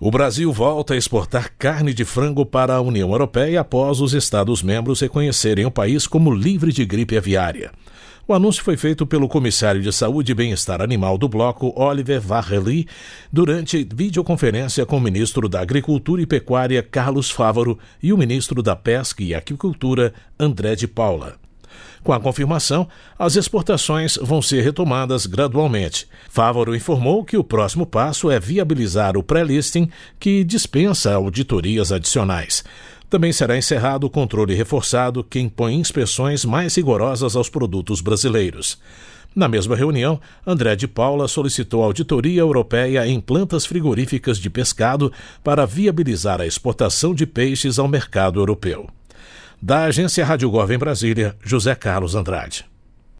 O Brasil volta a exportar carne de frango para a União Europeia após os Estados-membros reconhecerem o país como livre de gripe aviária. O anúncio foi feito pelo comissário de Saúde e Bem-Estar Animal do bloco, Oliver Varhelyi, durante videoconferência com o ministro da Agricultura e Pecuária, Carlos Fávaro, e o ministro da Pesca e Aquicultura, André de Paula. Com a confirmação, as exportações vão ser retomadas gradualmente. Fávaro informou que o próximo passo é viabilizar o pré-listing, que dispensa auditorias adicionais. Também será encerrado o controle reforçado, que impõe inspeções mais rigorosas aos produtos brasileiros. Na mesma reunião, André de Paula solicitou auditoria europeia em plantas frigoríficas de pescado para viabilizar a exportação de peixes ao mercado europeu. Da Agência Rádio Gov em Brasília, José Carlos Andrade.